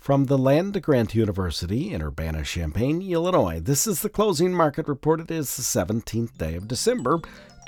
From the Land Grant University in Urbana-Champaign, Illinois, this is the closing market report. It is the 17th day of December,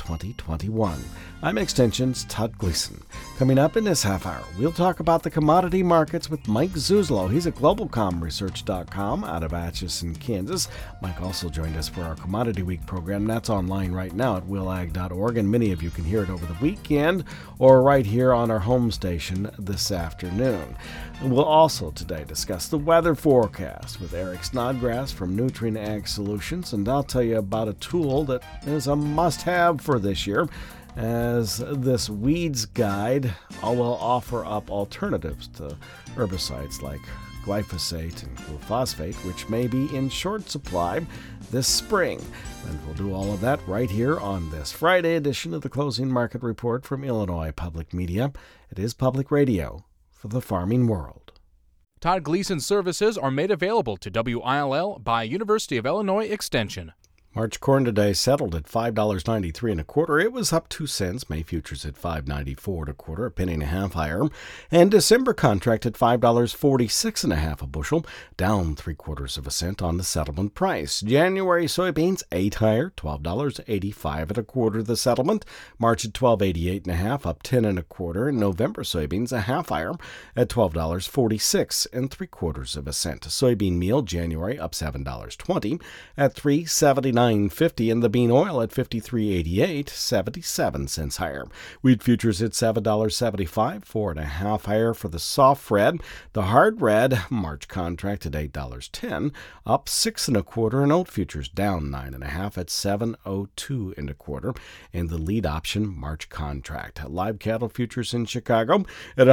2021. I'm Extension's Todd Gleason. Coming up in this half hour, we'll talk about the commodity markets with Mike Zuzolo. He's at GlobalComResearch.com out of Atchison, Kansas. Mike also joined us for our Commodity Week program. That's online right now at willag.org, and many of you can hear it over the weekend or right here on our home station this afternoon. And we'll also today discuss the weather forecast with Eric Snodgrass from Nutrien Ag Solutions, and I'll tell you about a tool that is a must-have for this year, as this weeds guide will offer up alternatives to herbicides like glyphosate and glufosinate, which may be in short supply this spring. And we'll do all of that right here on this Friday edition of the Closing Market Report from Illinois Public Media. It is public radio for the farming world. Todd Gleason services are made available to WILL by University of Illinois Extension. March corn today settled at $5.93 and a quarter. It was up 2 cents. May futures at $5.94 and a quarter, a penny and a half higher. And December contract at $5.46 and a half a bushel, down 3/4 of a cent on the settlement price. January soybeans 8 higher, $12.85 and a quarter the settlement. March at $12.88 and a half, up 10 and a quarter. And November soybeans a half higher at $12.46 and 3/4 of a cent. Soybean meal January up $7.20 at $3.79.50, and the bean oil at $53.88, 77 cents higher. Wheat futures at $7.75, 4 and a half higher for the soft red. The hard red March contract at $8.10, up 6 and a quarter, and oat futures down 9 and a half at $7.02 and a quarter. And the lead option March contract. Live cattle futures in Chicago at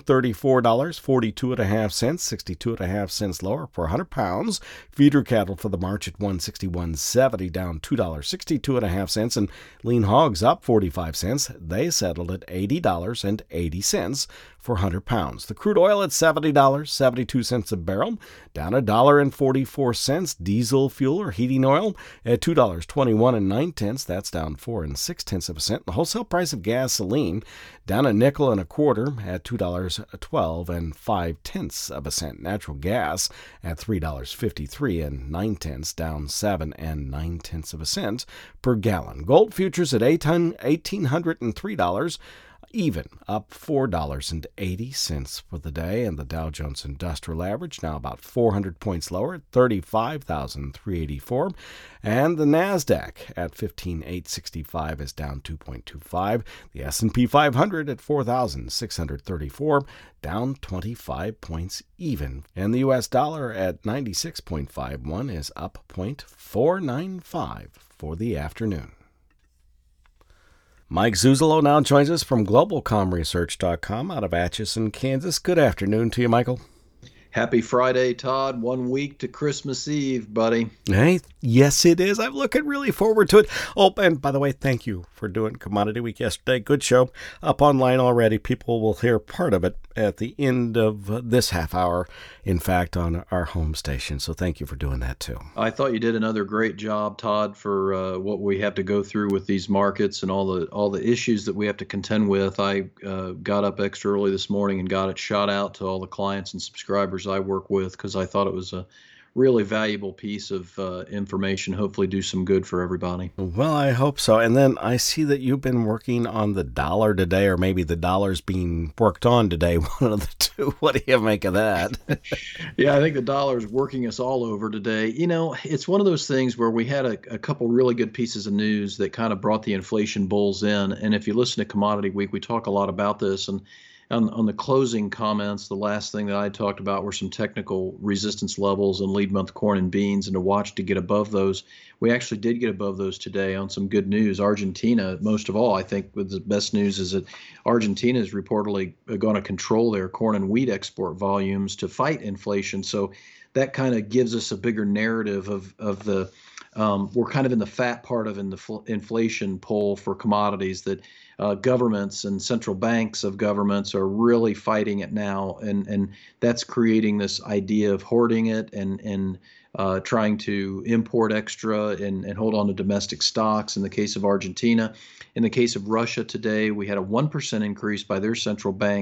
$134, 42 and a half cents, 62 and a half cents lower per 100 pounds. Feeder cattle for the March at $161.70, down $2.62 and a half cents, and lean hogs up 45 cents. They settled at $80.80 for 100 pounds. The crude oil at $70.72 a barrel, down $1.44. Diesel fuel or heating oil at $2.21 That's down 4 6/10 of a cent. The wholesale price of gasoline down a nickel and a quarter at $2.12 5/10 of a cent. Natural gas at $3.53 down 7 9/10 of a cent per gallon. Gold futures at $1,803, even up $4.80 for the day, and the Dow Jones Industrial Average now about 400 points lower at 35,384, and the Nasdaq at 15,865 is down 2.25. The S&P 500 at 4,634, down 25 points even, and the U.S. dollar at 96.51 is up 0.495 for the afternoon. Mike Zuzolo now joins us from GlobalComResearch.com out of Atchison, Kansas. Good afternoon to you, Michael. Happy Friday, Todd. 1 week to Christmas Eve, buddy. Hey, yes, it is. I'm looking really forward to it. Oh, and by the way, thank you for doing Commodity Week yesterday. Good show. Up online already. People will hear part of it at the end of this half hour, in fact, on our home station. So thank you for doing that, too. I thought you did another great job, Todd, for what we have to go through with these markets and all the issues that we have to contend with. I got up extra early this morning and got it shot out to all the clients and subscribers I work with, because I thought it was a really valuable piece of information, hopefully do some good for everybody. Well, I hope so. And then I see that you've been working on the dollar today, or maybe the dollar's being worked on today, one of the two. What do you make of that? Yeah, I think the dollar's working us all over today. You know, it's one of those things where we had a couple really good pieces of news that kind of brought the inflation bulls in. And if you listen to Commodity Week, we talk a lot about this. And on the closing comments, the last thing that I talked about were some technical resistance levels in lead month corn and beans, and to watch to get above those. We actually did get above those today on some good news. Argentina, most of all, I think the best news is that Argentina is reportedly going to control their corn and wheat export volumes to fight inflation. So that kind of gives us a bigger narrative of the we're kind of in the fat part of the inflation poll for commodities, that governments and central banks of governments are really fighting it now, and that's creating this idea of hoarding it and trying to import extra and hold on to domestic stocks in the case of Argentina. In the case of Russia today, we had a 1% increase by their central bank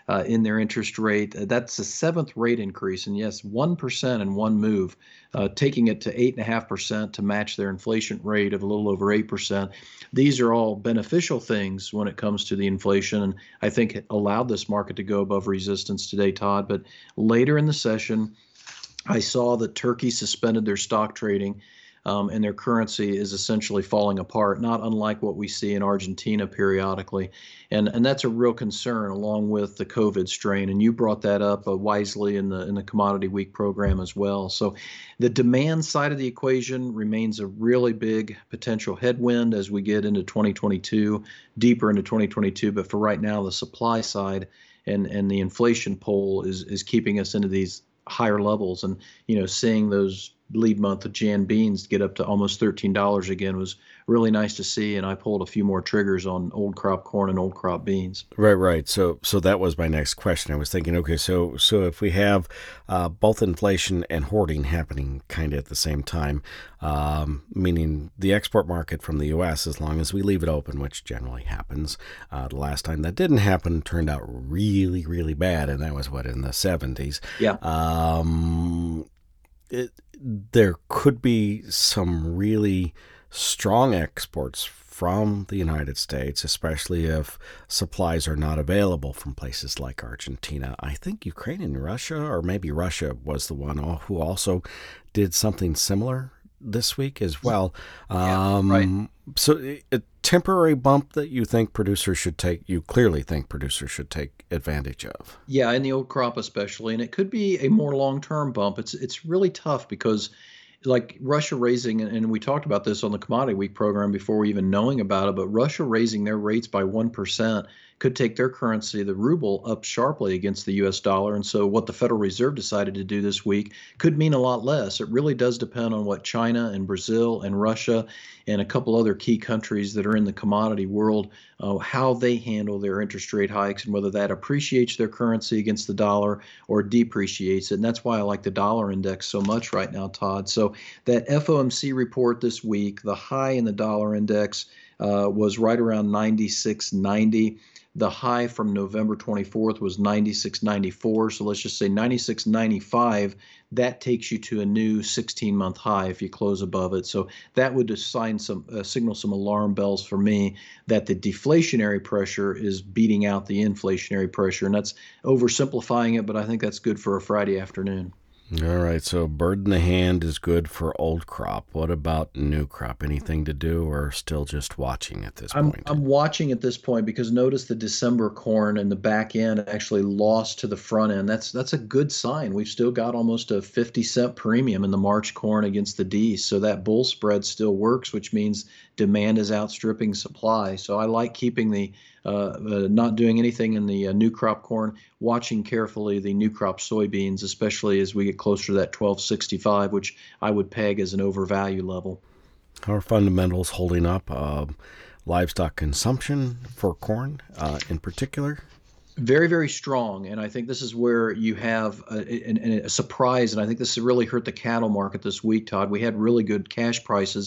in their interest rate. That's the seventh rate increase, and yes, 1% in one move, taking it to 8.5% to match their inflation rate of a little over 8%. These are all beneficial things when it comes to the inflation, and I think it allowed this market to go above resistance today, Todd. But later in the session, I saw that Turkey suspended their stock trading, and their currency is essentially falling apart, not unlike what we see in Argentina periodically. And that's a real concern, along with the COVID strain. And you brought that up wisely in the Commodity Week program as well. So the demand side of the equation remains a really big potential headwind as we get into 2022, deeper into 2022. But for right now, the supply side and the inflation pull is keeping us into these higher levels. And seeing those lead month of Jan beans get up to almost $13 again was really nice to see. And I pulled a few more triggers on old crop corn and old crop beans. Right. So that was my next question. I was thinking, okay, so if we have both inflation and hoarding happening kind of at the same time, meaning the export market from the U.S., as long as we leave it open, which generally happens, the last time that didn't happen turned out really, really bad, and that was in the 70s. Yeah. There could be some really strong exports from the United States, especially if supplies are not available from places like Argentina. I think Ukraine and Russia, or maybe Russia was the one who also did something similar this week as well. Right. So a temporary bump that you think producers should take, you clearly think producers should take advantage of. Yeah, in the old crop especially, and it could be a more long-term bump. It's really tough because like Russia raising, and we talked about this on the Commodity Week program before even knowing about it, but Russia raising their rates by 1% could take their currency, the ruble, up sharply against the U.S. dollar. And so what the Federal Reserve decided to do this week could mean a lot less. It really does depend on what China and Brazil and Russia and a couple other key countries that are in the commodity world, how they handle their interest rate hikes and whether that appreciates their currency against the dollar or depreciates it. And that's why I like the dollar index so much right now, Todd. So that FOMC report this week, the high in the dollar index was right around 96.90. The high from November 24th was 96.94. So let's just say 96.95. That takes you to a new 16-month high if you close above it. So that would signal some alarm bells for me that the deflationary pressure is beating out the inflationary pressure. And that's oversimplifying it, but I think that's good for a Friday afternoon. All right, so bird in the hand is good for old crop. What about new crop? Anything to do, or still just watching at this point? I'm watching at this point because notice the December corn and the back end actually lost to the front end. That's a good sign. We've still got almost a 50-cent premium in the March corn against the D. So that bull spread still works, which means demand is outstripping supply. So I like keeping the not doing anything in the new crop corn, watching carefully the new crop soybeans, especially as we get closer to that 1265, which I would peg as an overvalue level. How are fundamentals holding up? Livestock consumption for corn in particular? Very, very strong. And I think this is where you have a surprise. And I think this has really hurt the cattle market this week, Todd. We had really good cash prices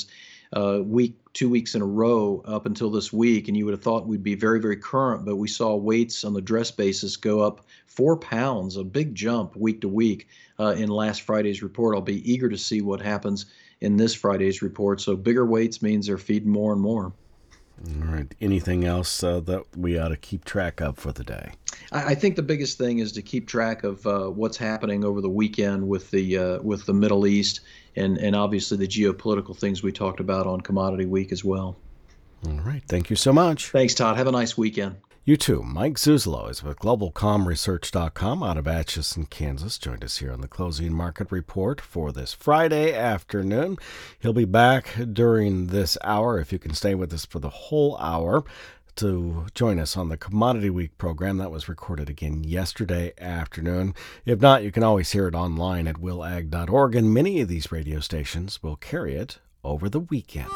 2 weeks in a row up until this week, and you would have thought we'd be very, very current, but we saw weights on the dress basis go up 4 pounds, a big jump week to week in last Friday's report. I'll be eager to see what happens in this Friday's report. So bigger weights means they're feeding more and more. All right. Anything else that we ought to keep track of for the day? I think the biggest thing is to keep track of what's happening over the weekend with the Middle East and obviously the geopolitical things we talked about on Commodity Week as well. All right. Thank you so much. Thanks, Todd. Have a nice weekend. You too. Mike Zuzolo is with GlobalCommResearch.com out of Atchison, Kansas. Joined us here on the Closing Market Report for this Friday afternoon. He'll be back during this hour, if you can stay with us for the whole hour, to join us on the Commodity Week program. That was recorded again yesterday afternoon. If not, you can always hear it online at willag.org, and many of these radio stations will carry it over the weekend.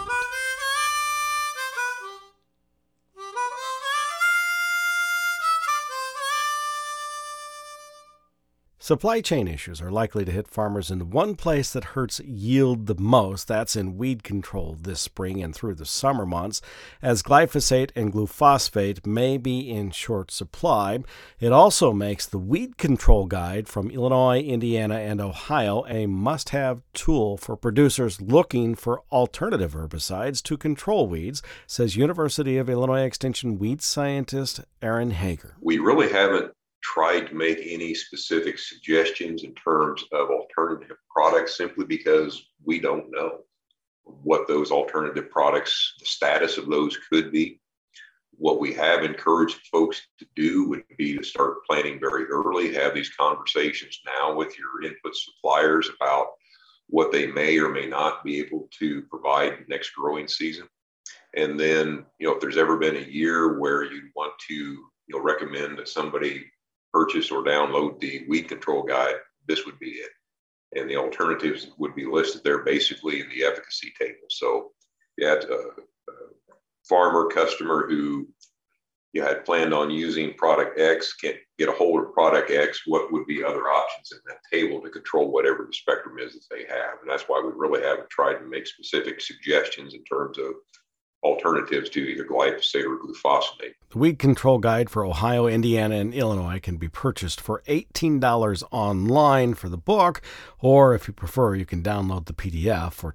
Supply chain issues are likely to hit farmers in the one place that hurts yield the most. That's in weed control this spring and through the summer months, as glyphosate and glufosinate may be in short supply. It also makes the weed control guide from Illinois, Indiana, and Ohio a must-have tool for producers looking for alternative herbicides to control weeds, says University of Illinois Extension weed scientist Aaron Hager. We really haven't tried to make any specific suggestions in terms of alternative products simply because we don't know what those alternative products, the status of those could be. What we have encouraged folks to do would be to start planning very early, have these conversations now with your input suppliers about what they may or may not be able to provide next growing season. And then, if there's ever been a year where you want to, recommend that somebody purchase or download the weed control guide, this would be it. And the alternatives would be listed there basically in the efficacy table. So you had a farmer customer who you had planned on using product X, can't get a hold of product X, what would be other options in that table to control whatever the spectrum is that they have. And that's why we really haven't tried to make specific suggestions in terms of alternatives to either glyphosate or glufosinate. The Weed Control Guide for Ohio, Indiana, and Illinois can be purchased for $18 online for the book, or if you prefer, you can download the PDF for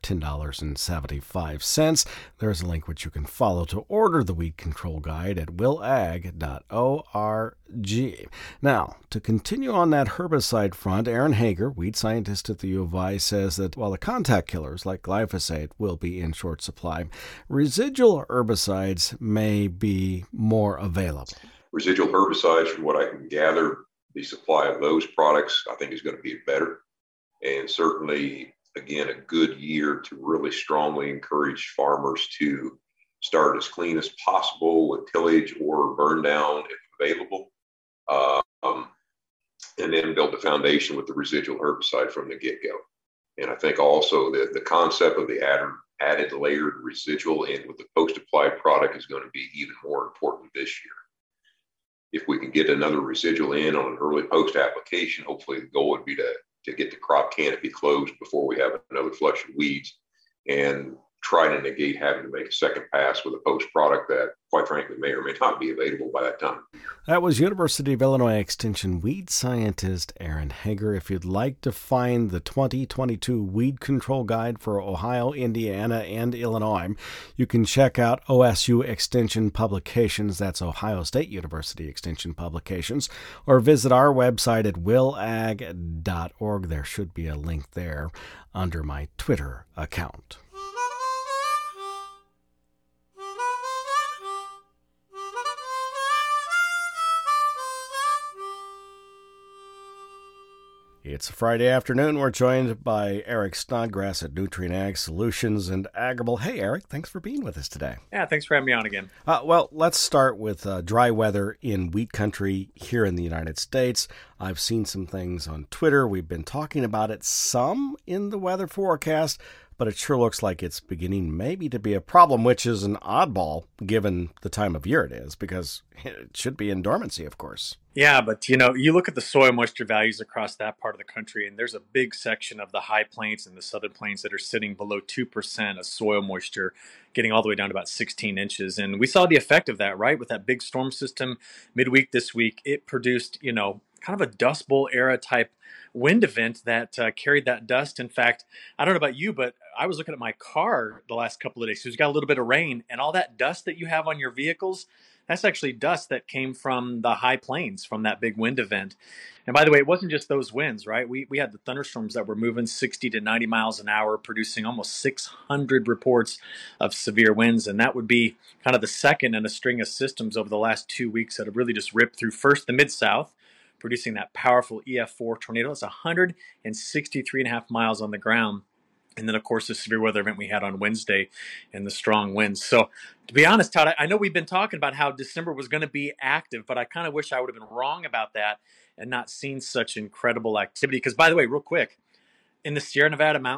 $10.75. There's a link which you can follow to order the Weed Control Guide at willag.org. Now, to continue on that herbicide front, Aaron Hager, weed scientist at the U of I, says that while the contact killers like glyphosate will be in short supply, residual herbicides may be more available. Residual herbicides, from what I can gather, the supply of those products, I think, is going to be better. And certainly, again, a good year to really strongly encourage farmers to start as clean as possible with tillage or burn down if available. And then build the foundation with the residual herbicide from the get-go. And I think also that the concept of the added layered residual in with the post-applied product is going to be even more important this year. If we can get another residual in on an early post-application, hopefully the goal would be to get the crop canopy closed before we have another flush of weeds and try to negate having to make a second pass with a post product that, quite frankly, may or may not be available by that time. That was University of Illinois Extension weed scientist Aaron Hager. If you'd like to find the 2022 Weed Control Guide for Ohio, Indiana, and Illinois, you can check out OSU Extension Publications, that's Ohio State University Extension Publications, or visit our website at willag.org. There should be a link there under my Twitter account. It's a Friday afternoon. We're joined by Eric Snodgrass at Nutrient Ag Solutions and Agrible. Hey, Eric, thanks for being with us today. Yeah, thanks for having me on again. Well, let's start with dry weather in wheat country here in the United States. I've seen some things on Twitter. We've been talking about it some in the weather forecast, but it sure looks like it's beginning maybe to be a problem, which is an oddball given the time of year it is, because it should be in dormancy, of course. Yeah, but you look at the soil moisture values across that part of the country, and there's a big section of the high plains and the southern plains that are sitting below 2% of soil moisture, getting all the way down to about 16 inches. And we saw the effect of that, right? With that big storm system midweek this week, it produced, kind of a Dust Bowl era type wind event that carried that dust. In fact, I don't know about you, but I was looking at my car the last couple of days. So it's got a little bit of rain, and all that dust that you have on your vehicles, that's actually dust that came from the high plains from that big wind event. And by the way, it wasn't just those winds, right? We had the thunderstorms that were moving 60 to 90 miles an hour, producing almost 600 reports of severe winds. And that would be kind of the second in a string of systems over the last 2 weeks that have really just ripped through first the Mid-South, producing that powerful EF4 tornado. It's 163.5 miles on the ground. And then, of course, the severe weather event we had on Wednesday and the strong winds. So, to be honest, Todd, I know we've been talking about how December was going to be active, but I kind of wish I would have been wrong about that and not seen such incredible activity. Because, by the way, real quick, in the Sierra Nevada mountains,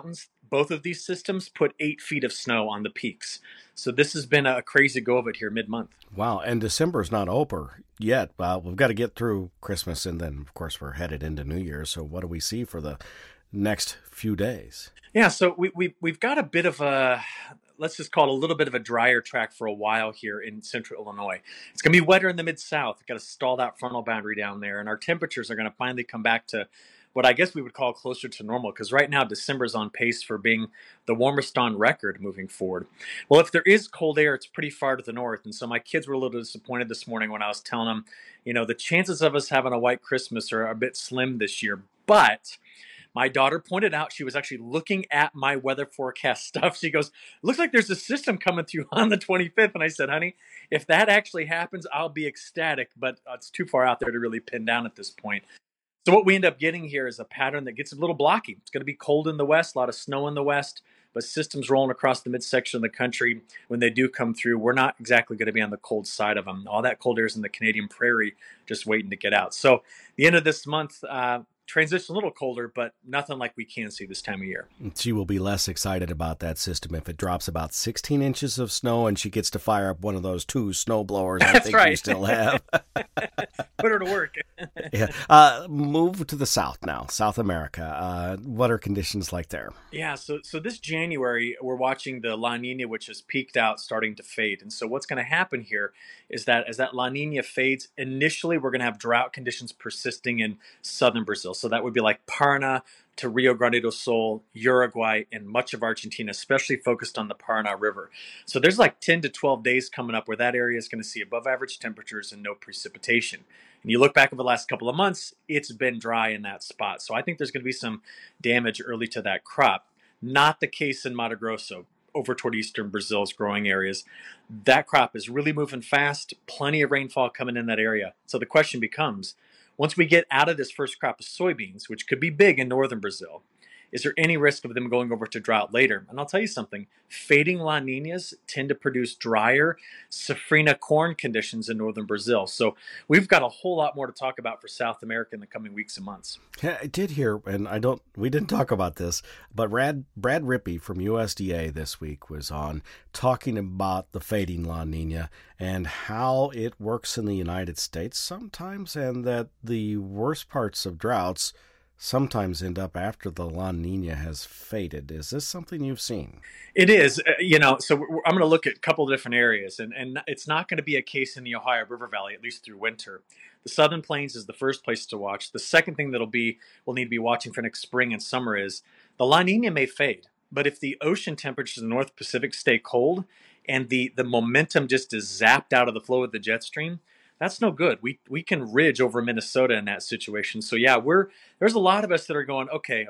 both of these systems put 8 feet of snow on the peaks. So this has been a crazy go of it here mid-month. Wow, and December's not over yet. We've got to get through Christmas, and then, of course, we're headed into New Year's. So what do we see for the next few days? Yeah, so we've got a bit of a, let's just call it a little bit of a drier track for a while here in central Illinois. It's going to be wetter in the Mid-South. We've got to stall that frontal boundary down there, and our temperatures are going to finally come back to what I guess we would call closer to normal, because right now December's on pace for being the warmest on record moving forward. Well, if there is cold air, it's pretty far to the north, and so my kids were a little disappointed this morning when I was telling them, the chances of us having a white Christmas are a bit slim this year, but my daughter pointed out, she was actually looking at my weather forecast stuff. She goes, looks like there's a system coming through on the 25th. And I said, honey, if that actually happens, I'll be ecstatic, but it's too far out there to really pin down at this point. So what we end up getting here is a pattern that gets a little blocky. It's going to be cold in the west, a lot of snow in the west, but systems rolling across the midsection of the country. When they do come through, we're not exactly going to be on the cold side of them. All that cold air is in the Canadian prairie, just waiting to get out. So the end of this month, transition a little colder, but nothing like we can see this time of year. She will be less excited about that system if it drops about 16 inches of snow and she gets to fire up one of those 2 snow blowers I think right. you still have. Put her to work. Yeah. Move to the south now, South America. What are conditions like there? Yeah, so this January, we're watching the La Nina, which has peaked out, starting to fade. And so what's going to happen here is that as that La Nina fades, initially we're going to have drought conditions persisting in southern Brazil. So that would be like Paraná to Rio Grande do Sul, Uruguay, and much of Argentina, especially focused on the Paraná River. So there's like 10 to 12 days coming up where that area is going to see above average temperatures and no precipitation. And you look back over the last couple of months, it's been dry in that spot. So I think there's going to be some damage early to that crop. Not the case in Mato Grosso, over toward eastern Brazil's growing areas. That crop is really moving fast, plenty of rainfall coming in that area. So the question becomes, once we get out of this first crop of soybeans, which could be big in northern Brazil, is there any risk of them going over to drought later? And I'll tell you something, fading La Ninas tend to produce drier safrinha corn conditions in northern Brazil. So we've got a whole lot more to talk about for South America in the coming weeks and months. Yeah, I did hear, and we didn't talk about this, but Brad Rippey from USDA this week was on talking about the fading La Nina and how it works in the United States sometimes, and that the worst parts of droughts sometimes end up after the La Nina has faded. Is this something you've seen? It is. So I'm going to look at a couple of different areas, and it's not going to be a case in the Ohio River Valley, at least through winter. The Southern Plains is the first place to watch. The second thing we'll need to be watching for next spring and summer is the La Nina may fade, but if the ocean temperatures in the North Pacific stay cold and the momentum just is zapped out of the flow of the jet stream, that's no good. We can ridge over Minnesota in that situation. So yeah, there's a lot of us that are going, okay,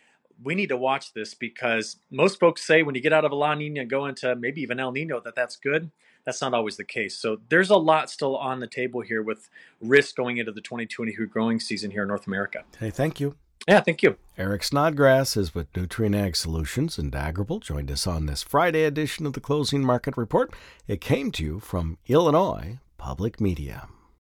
we need to watch this, because most folks say when you get out of a La Nina and go into maybe even El Nino that's good. That's not always the case. So there's a lot still on the table here with risk going into the 2022 growing season here in North America. Hey, thank you. Yeah, thank you. Eric Snodgrass is with Nutrien Ag Solutions, and Agrible joined us on this Friday edition of the Closing Market Report. It came to you from Illinois Public Media.